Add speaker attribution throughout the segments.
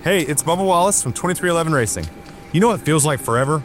Speaker 1: Hey, it's Bubba Wallace from 2311 Racing. You know what feels like forever?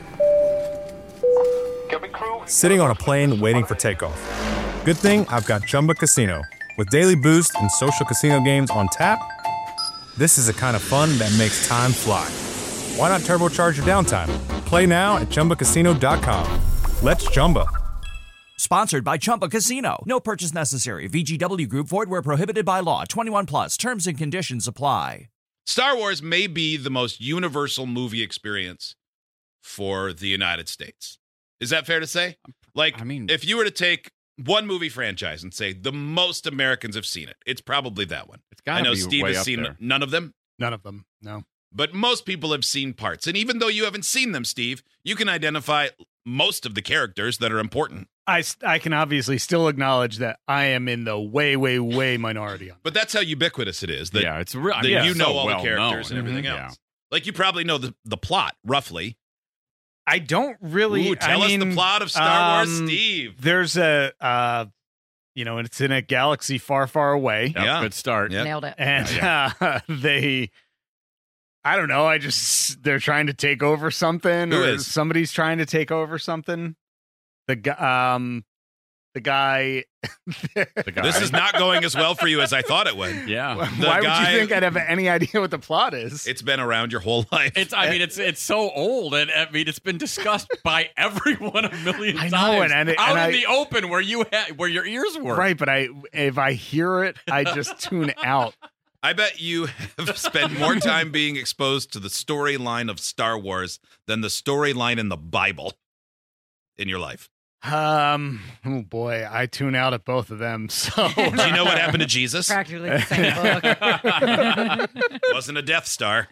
Speaker 1: Sitting on a plane waiting for takeoff. Good thing I've got Chumba Casino. With daily boost and social casino games on tap, this is the kind of fun that makes time fly. Why not turbocharge your downtime? Play now at ChumbaCasino.com. Let's Chumba.
Speaker 2: Sponsored by Chumba Casino. No purchase necessary. VGW Group. Void where prohibited by law. 21 plus. Terms and conditions apply.
Speaker 3: Star Wars may be the most universal movie experience for the United States. Is that fair to say? Like, I mean, if you were to take one movie franchise and say the most Americans have seen it, it's probably that one.
Speaker 4: It's gotta
Speaker 3: I know
Speaker 4: be
Speaker 3: Steve
Speaker 4: way
Speaker 3: has
Speaker 4: up
Speaker 3: seen
Speaker 4: there.
Speaker 3: none of them.
Speaker 5: None of them, no.
Speaker 3: But most people have seen parts. And even though you haven't seen them, Steve, you can identify most of the characters that are important.
Speaker 5: I can obviously still acknowledge that I am in the way minority on that.
Speaker 3: But that's how ubiquitous it is. That,
Speaker 4: Yeah, it's real.
Speaker 3: that you know all
Speaker 4: well
Speaker 3: the characters
Speaker 4: known.
Speaker 3: and everything
Speaker 4: Mhm.
Speaker 3: else. Like, you probably know the plot, roughly.
Speaker 5: I don't really.
Speaker 3: Ooh, tell us the plot of Star Wars, Steve.
Speaker 5: There's a, it's in a galaxy far, far away.
Speaker 4: Yep,
Speaker 3: Yeah.
Speaker 4: good start.
Speaker 3: Yep.
Speaker 6: Nailed it.
Speaker 5: And I don't know. They're trying to take over something,
Speaker 3: Who
Speaker 5: or
Speaker 3: is?
Speaker 5: somebody's trying to take over something. The guy.
Speaker 4: The guy.
Speaker 3: This is not going as well for you as I thought it would.
Speaker 4: Yeah.
Speaker 5: Why would you think I'd have any idea what the plot is?
Speaker 3: It's been around your whole life.
Speaker 4: It's so old, and I mean, it's been discussed by everyone a million
Speaker 5: I
Speaker 4: times.
Speaker 5: know, and
Speaker 4: out in the open where where your ears were.
Speaker 5: Right, but if I hear it, I just tune out.
Speaker 3: I bet you have spent more time being exposed to the storyline of Star Wars than the storyline in the Bible in your life.
Speaker 5: Oh boy, I tune out at both of them. So
Speaker 3: Do you know what happened to Jesus?
Speaker 6: Practically the same book.
Speaker 3: Wasn't a Death Star.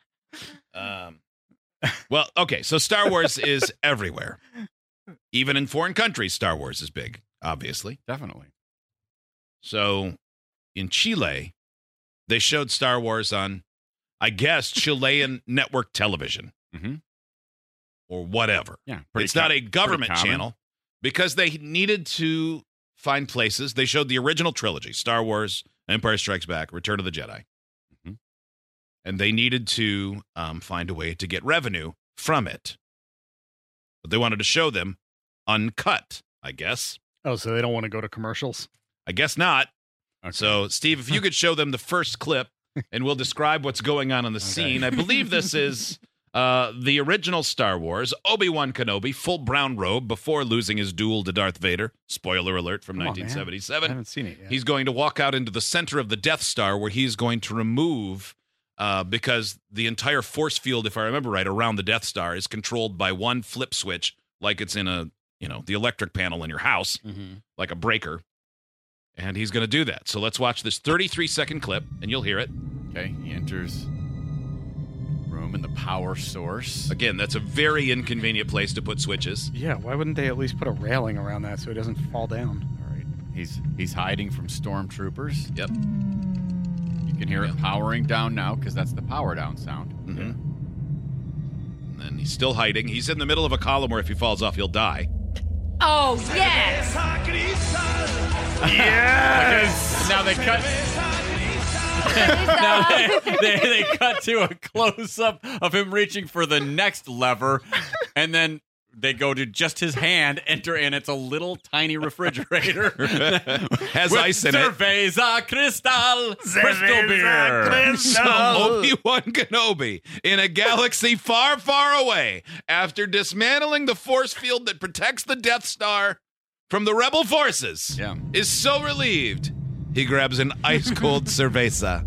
Speaker 3: Well, okay, so Star Wars is everywhere. Even in foreign countries, Star Wars is big, obviously.
Speaker 4: Definitely.
Speaker 3: So in Chile, they showed Star Wars on, I guess, Chilean network television.
Speaker 4: Mhm.
Speaker 3: Or whatever.
Speaker 4: Yeah.
Speaker 3: It's not a government
Speaker 4: pretty common.
Speaker 3: channel because they needed to find places. They showed the original trilogy, Star Wars, Empire Strikes Back, Return of the Jedi.
Speaker 4: Mhm.
Speaker 3: And they needed to find a way to get revenue from it. But they wanted to show them uncut, I guess.
Speaker 5: Oh, so they don't want to go to commercials?
Speaker 3: I guess not.
Speaker 4: Okay.
Speaker 3: So, Steve, if you could show them the first clip, and we'll describe what's going on the scene. I believe this is the original Star Wars, Obi-Wan Kenobi, full brown robe before losing his duel to Darth Vader. Spoiler alert from
Speaker 5: Come on, man.
Speaker 3: 1977.
Speaker 5: I haven't seen it yet.
Speaker 3: He's going to walk out into the center of the Death Star where he's going to remove, because the entire force field, if I remember right, around the Death Star is controlled by one flip switch, like it's in the electric panel in your house, like a breaker. And he's going to do that. So let's watch this 33-second clip, and you'll hear it.
Speaker 4: Okay. He enters room in the power source.
Speaker 3: Again, that's a very inconvenient place to put switches.
Speaker 5: Yeah, why wouldn't they at least put a railing around that so it doesn't fall down?
Speaker 4: All right. He's hiding from stormtroopers.
Speaker 3: Yep.
Speaker 4: You can hear it powering down now because that's the power down sound.
Speaker 3: Mm-hmm. And then he's still hiding. He's in the middle of a column where if he falls off, he'll die.
Speaker 6: Oh, yes!
Speaker 4: Yes. Now they cut. Now they cut to a close up of him reaching for the next lever, and then they go to just his hand, enter, and it's a little tiny refrigerator.
Speaker 3: Has
Speaker 4: with
Speaker 3: ice in it.
Speaker 4: Cerveza Cristal Crystal Beer.
Speaker 3: So Obi-Wan Kenobi, in a galaxy far, far away, after dismantling the force field that protects the Death Star from the rebel forces, is so relieved, he grabs an ice-cold cerveza.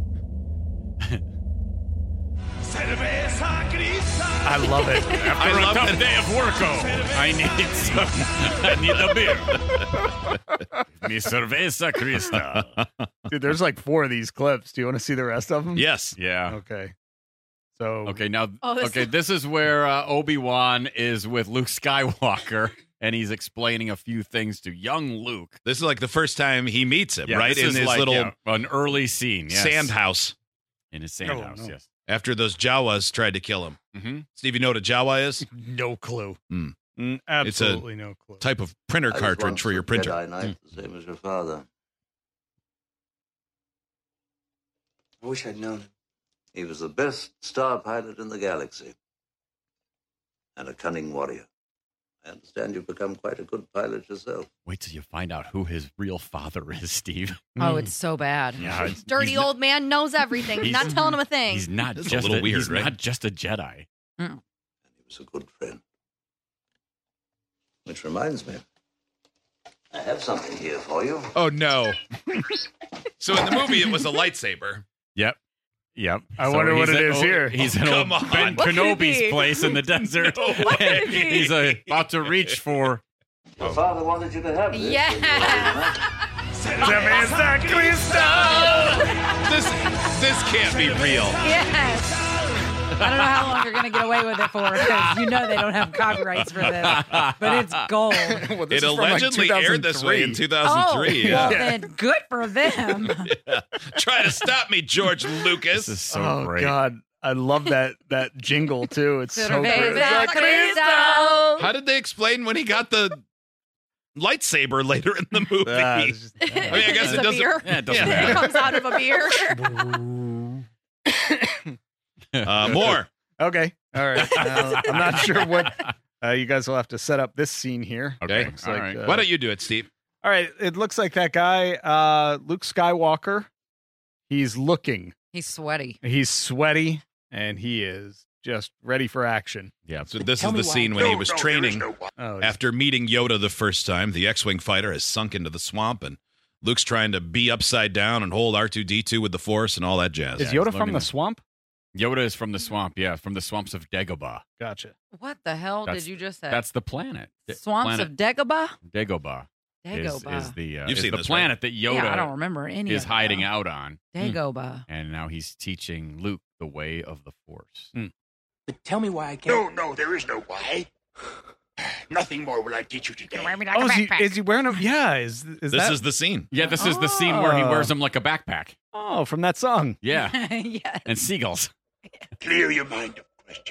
Speaker 5: I love it.
Speaker 4: After a tough day of work, I need a beer. Mi cerveza Cristal.
Speaker 5: Dude, there's like 4 of these clips. Do you want to see the rest of them?
Speaker 3: Yes.
Speaker 4: Yeah.
Speaker 5: Okay. So.
Speaker 4: Okay, now,
Speaker 6: Oh,
Speaker 4: this is where Obi-Wan is with Luke Skywalker, and he's explaining a few things to young Luke.
Speaker 3: This is like the first time he meets him, right?
Speaker 4: This
Speaker 3: In
Speaker 4: is
Speaker 3: his
Speaker 4: like,
Speaker 3: little
Speaker 4: an early scene. Yes.
Speaker 3: sand house.
Speaker 4: In his sand house,
Speaker 5: no.
Speaker 4: yes.
Speaker 3: After those Jawas tried to kill him.
Speaker 4: Mm-hmm.
Speaker 3: Steve, you know what a Jawa is?
Speaker 5: No clue.
Speaker 3: Mm.
Speaker 5: Absolutely no clue.
Speaker 3: Type of printer cartridge for your printer.
Speaker 7: Jedi Knight, the same as your father.
Speaker 8: I wish I'd known.
Speaker 7: He was the best star pilot in the galaxy. And a cunning warrior. I understand you've become quite a good pilot yourself.
Speaker 4: Wait till you find out who his real father is, Steve.
Speaker 6: Oh, it's so bad.
Speaker 4: Yeah,
Speaker 8: Dirty old man knows everything. He's not telling him a thing.
Speaker 4: He's not
Speaker 3: That's
Speaker 4: just
Speaker 3: a little weird,
Speaker 4: he's
Speaker 3: right?
Speaker 4: not just a Jedi.
Speaker 7: And he was a good friend. Which reminds me, I have something here for you.
Speaker 3: Oh no! So in the movie, it was a lightsaber.
Speaker 4: Yep.
Speaker 5: I wonder what
Speaker 4: he's
Speaker 5: it is here.
Speaker 4: He's in
Speaker 3: Come
Speaker 4: old
Speaker 3: on.
Speaker 4: Ben
Speaker 6: What could it
Speaker 4: Kenobi's
Speaker 6: be?
Speaker 4: place in the desert.
Speaker 6: What could it be?
Speaker 4: He's about to reach for.
Speaker 7: Your father wanted you to have this.
Speaker 8: Yeah.
Speaker 3: This can't be real.
Speaker 6: Yes. I don't know how long you're going to get away with it for because you know they don't have copyrights for this, but it's gold.
Speaker 5: Well, this
Speaker 3: It
Speaker 5: is from, like,
Speaker 3: allegedly aired this way in 2003.
Speaker 6: Oh, well, then good for them.
Speaker 3: Try to stop me, George Lucas.
Speaker 4: This is so
Speaker 5: Oh
Speaker 4: great.
Speaker 5: God, I love that jingle too. It's so
Speaker 6: Cerveza
Speaker 5: great.
Speaker 6: Cristo.
Speaker 3: How did they explain when he got the lightsaber later in the movie?
Speaker 5: It's just-
Speaker 3: I mean, I guess
Speaker 8: It's
Speaker 3: it
Speaker 8: a
Speaker 3: doesn't.
Speaker 8: beer.
Speaker 4: Yeah, it doesn't
Speaker 8: It
Speaker 4: matter.
Speaker 8: comes out of a beer.
Speaker 3: More.
Speaker 5: Okay, all right. I'm not sure what you guys will have to set up this scene here.
Speaker 3: Okay.
Speaker 5: Looks
Speaker 4: All
Speaker 5: like,
Speaker 4: right.
Speaker 3: Why don't you do it, Steve?
Speaker 5: All right, it looks like that guy, Luke Skywalker. He's looking.
Speaker 6: He's sweaty.
Speaker 5: He's sweaty, and he is just ready for action.
Speaker 4: Yeah.
Speaker 3: So this is the scene when he was training
Speaker 5: Oh,
Speaker 3: after meeting Yoda the first time. The X-wing fighter has sunk into the swamp, and Luke's trying to be upside down and hold R2-D2 with the Force and all that jazz.
Speaker 5: is
Speaker 4: he's
Speaker 5: Yoda from
Speaker 4: learning
Speaker 5: the
Speaker 4: that.
Speaker 5: swamp?
Speaker 4: Yoda is from the swamp. Yeah, from the swamps of Dagobah.
Speaker 5: Gotcha.
Speaker 6: What the hell
Speaker 4: That's-
Speaker 6: did you just say?
Speaker 4: That's the planet.
Speaker 6: Swamps
Speaker 4: planet
Speaker 6: of Dagobah?
Speaker 4: Dagobah.
Speaker 6: Dagobah.
Speaker 4: Is the
Speaker 3: You've
Speaker 4: is
Speaker 3: seen
Speaker 4: the
Speaker 3: this,
Speaker 4: planet that Yoda
Speaker 6: Yeah, I don't remember any
Speaker 4: is
Speaker 6: of it,
Speaker 4: hiding
Speaker 6: though.
Speaker 4: out on,
Speaker 6: Dagobah.
Speaker 4: and now he's teaching Luke the way of the Force.
Speaker 9: But tell me why I can't. No, there is no why. Nothing more will I teach you today.
Speaker 5: Oh, is he wearing a? Yeah, is
Speaker 3: This
Speaker 5: that?
Speaker 3: is the scene.
Speaker 4: Yeah, this is the scene where he
Speaker 5: Oh.
Speaker 4: wears them like a backpack.
Speaker 5: Oh, from that song.
Speaker 4: Yeah,
Speaker 6: Yes.
Speaker 4: and seagulls.
Speaker 9: Clear your mind of question.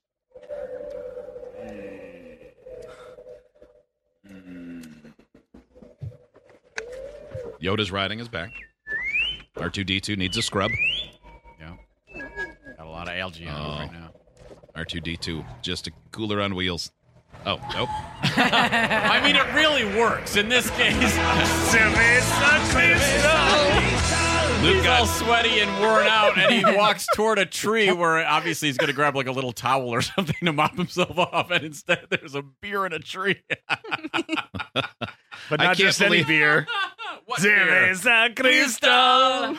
Speaker 3: Yoda's riding his back. R2-D2 needs a scrub.
Speaker 4: Yeah, got a lot of algae on
Speaker 3: Oh.
Speaker 4: him right now.
Speaker 3: R2-D2, just a cooler on wheels. Oh, nope.
Speaker 4: I mean, it really works in this case.
Speaker 3: Luke
Speaker 4: He's all
Speaker 3: got
Speaker 4: sweaty and worn out, and he walks toward a tree where obviously he's going to grab like a little towel or something to mop himself off, and instead there's a beer in a tree.
Speaker 5: But
Speaker 3: I
Speaker 5: not
Speaker 3: can't
Speaker 5: just any
Speaker 3: believe-
Speaker 5: beer.
Speaker 4: What beer?
Speaker 5: Cerveza Cristo.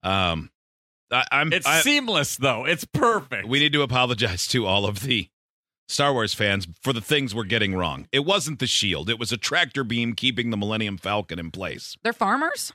Speaker 4: It's seamless, though. It's perfect.
Speaker 3: We need to apologize to all of the Star Wars fans for the things we're getting wrong. It wasn't the shield. It was a tractor beam keeping the Millennium Falcon in place.
Speaker 6: They're farmers?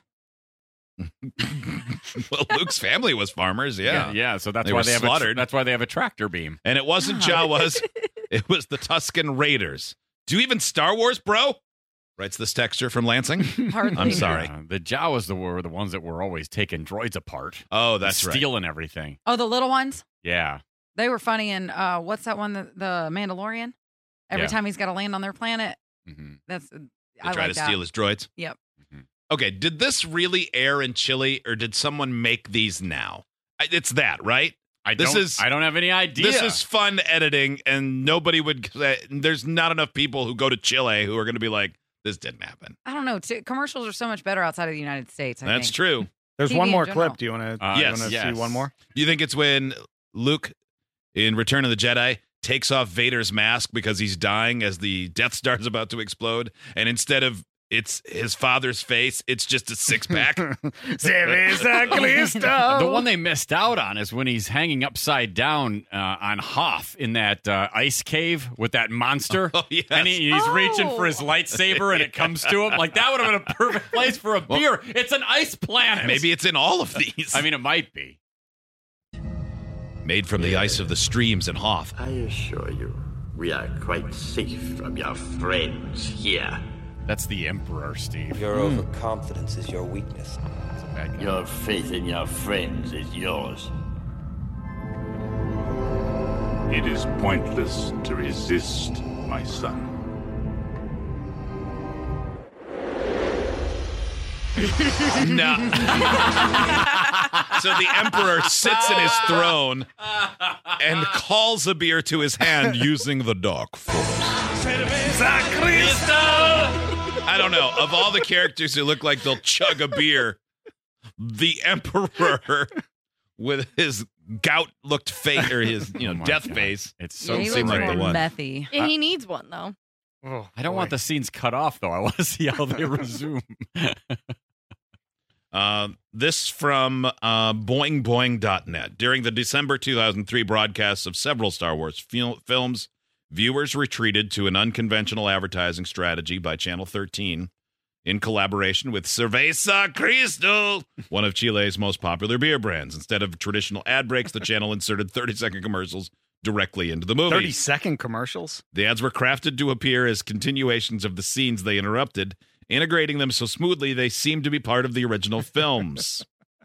Speaker 3: Well, Luke's family was farmers, yeah.
Speaker 4: yeah. So that's
Speaker 3: They
Speaker 4: why
Speaker 3: were
Speaker 4: they have
Speaker 3: slaughtered.
Speaker 4: that's why they have a tractor beam.
Speaker 3: And it wasn't Jawas. It was the Tusken Raiders. Do you even Star Wars, bro? Writes this texture from Lansing.
Speaker 6: Hardly.
Speaker 3: I'm sorry.
Speaker 4: The Jawas were the ones that were always taking droids apart.
Speaker 3: Oh, that's right.
Speaker 4: stealing everything.
Speaker 6: Oh, the little ones?
Speaker 4: Yeah.
Speaker 6: They were funny in, what's that one, the Mandalorian? Every
Speaker 4: Yeah.
Speaker 6: time he's got to land on their planet.
Speaker 4: hmm
Speaker 6: That's,
Speaker 3: They
Speaker 6: I
Speaker 3: try
Speaker 6: like
Speaker 3: to
Speaker 6: that.
Speaker 3: steal his droids.
Speaker 6: Yep.
Speaker 3: Okay, did this really air in Chile, or did someone make these now? It's that, right?
Speaker 4: I
Speaker 3: This
Speaker 4: don't.
Speaker 3: is-
Speaker 4: I don't have any idea.
Speaker 3: This is fun editing, and nobody would. There's not enough people who go to Chile who are going to be like, "This didn't happen."
Speaker 6: I don't know. Commercials are so much better outside of the United States. I
Speaker 3: That's
Speaker 6: think.
Speaker 3: true.
Speaker 5: There's
Speaker 6: TV
Speaker 5: one
Speaker 6: in
Speaker 5: more
Speaker 6: general.
Speaker 5: clip. Do you want to?
Speaker 3: Yes.
Speaker 4: yes.
Speaker 5: see one more?
Speaker 3: Do you think it's when Luke in Return of the Jedi takes off Vader's mask because he's dying as the Death Star is about to explode, and instead of it's his father's face, it's just a six-pack?
Speaker 5: Cerveza Cristo.
Speaker 4: The one they missed out on is when he's hanging upside down on Hoth in that ice cave with that monster.
Speaker 3: Oh, yes.
Speaker 4: And he's reaching for his lightsaber and it comes to him. Like, that would have been a perfect place for a beer. It's an ice planet.
Speaker 3: Maybe it's in all of these.
Speaker 4: I mean, it might be.
Speaker 3: Made from the ice of the streams in Hoth.
Speaker 9: I assure you, we are quite safe from your friends here.
Speaker 4: That's the Emperor, Steve.
Speaker 10: Your overconfidence is your weakness.
Speaker 4: That's a bad guy.
Speaker 9: Your faith in your friends is yours.
Speaker 11: It is pointless to resist, my son.
Speaker 3: No. So the emperor sits in his throne and calls a beer to his hand using the dark force. I don't know. Of all the characters who look like they'll chug a beer, the emperor with his gout-looked face or his death face,
Speaker 4: it's so
Speaker 6: he
Speaker 3: seemed
Speaker 6: looks
Speaker 3: like the one.
Speaker 6: methy.
Speaker 8: Yeah, he needs one though.
Speaker 5: Oh,
Speaker 4: I don't want the scenes cut off, though. I want to see how they resume.
Speaker 3: This from boingboing.net. During the December 2003 broadcasts of several Star Wars films, viewers retreated to an unconventional advertising strategy by Channel 13 in collaboration with Cerveza Cristal, one of Chile's most popular beer brands. Instead of traditional ad breaks, the channel inserted 30-second commercials directly into the movie.
Speaker 5: 30-second commercials?
Speaker 3: The ads were crafted to appear as continuations of the scenes they interrupted, integrating them so smoothly they seemed to be part of the original films.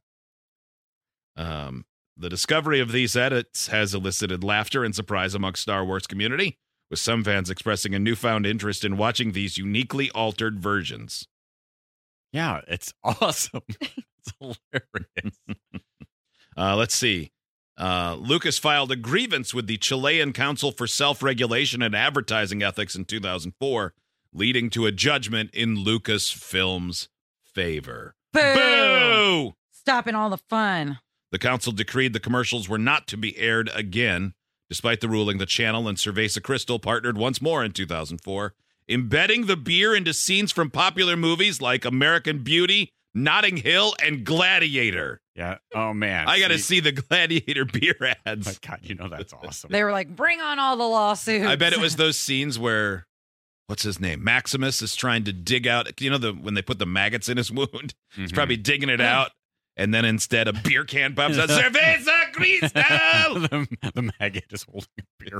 Speaker 3: The discovery of these edits has elicited laughter and surprise amongst Star Wars community, with some fans expressing a newfound interest in watching these uniquely altered versions.
Speaker 4: Yeah, it's awesome. It's hilarious.
Speaker 3: Let's see. Lucas filed a grievance with the Chilean Council for Self-Regulation and Advertising Ethics in 2004, leading to a judgment in Lucasfilm's favor.
Speaker 6: Boo!
Speaker 3: Boo!
Speaker 6: Stopping all the fun.
Speaker 3: The council decreed the commercials were not to be aired again. Despite the ruling, the channel and Cerveza Cristal partnered once more in 2004, embedding the beer into scenes from popular movies like American Beauty, Notting Hill, and Gladiator.
Speaker 4: Yeah. Oh, man.
Speaker 3: I got to see the Gladiator beer ads.
Speaker 4: Oh, my God, that's awesome.
Speaker 6: They were like, bring on all the lawsuits.
Speaker 3: I bet it was those scenes where, what's his name? Maximus is trying to dig out, when they put the maggots in his wound, he's probably digging it out. And then instead a beer can pops out. Cerveza Cristal!
Speaker 4: the maggot is holding a beer.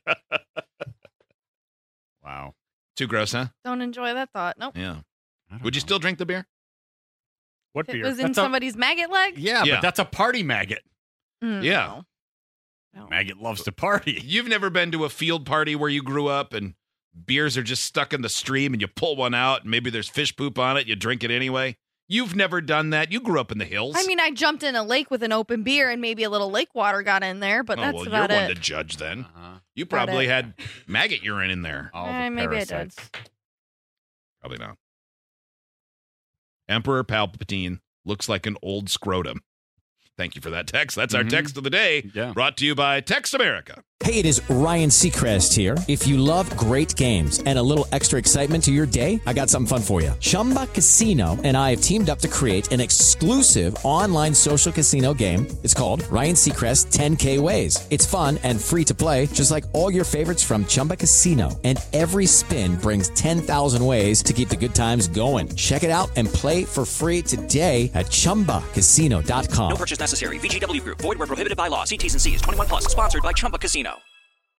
Speaker 4: Wow.
Speaker 3: Too gross, huh?
Speaker 8: Don't enjoy that thought. Nope.
Speaker 3: Yeah. Would you still drink the beer?
Speaker 5: What
Speaker 8: If
Speaker 5: beer?
Speaker 8: it was in somebody's maggot leg?
Speaker 4: Yeah, but that's a party maggot.
Speaker 3: Yeah.
Speaker 8: No.
Speaker 4: Maggot loves to party.
Speaker 3: You've never been to a field party where you grew up and beers are just stuck in the stream and you pull one out and maybe there's fish poop on it. You drink it anyway. You've never done that. You grew up in the hills.
Speaker 8: I mean, I jumped in a lake with an open beer and maybe a little lake water got in there, but that's about
Speaker 3: you're
Speaker 8: it.
Speaker 3: one to judge then.
Speaker 4: Uh-huh.
Speaker 3: You probably had maggot urine in there.
Speaker 4: All the
Speaker 8: Maybe I did.
Speaker 4: parasites.
Speaker 3: Probably not. Emperor Palpatine looks like an old scrotum. Thank you for that text. That's our text of the day.
Speaker 4: Yeah.
Speaker 3: Brought to you by Text America.
Speaker 12: Hey, it is Ryan Seacrest here. If you love great games and a little extra excitement to your day, I got something fun for you. Chumba Casino and I have teamed up to create an exclusive online social casino game. It's called Ryan Seacrest 10K Ways. It's fun and free to play, just like all your favorites from Chumba Casino. And every spin brings 10,000 ways to keep the good times going. Check it out and play for free today at ChumbaCasino.com.
Speaker 2: No purchase necessary. VGW Group. Void where prohibited by law. See T's and C's. 21 plus. Sponsored by Chumba Casino.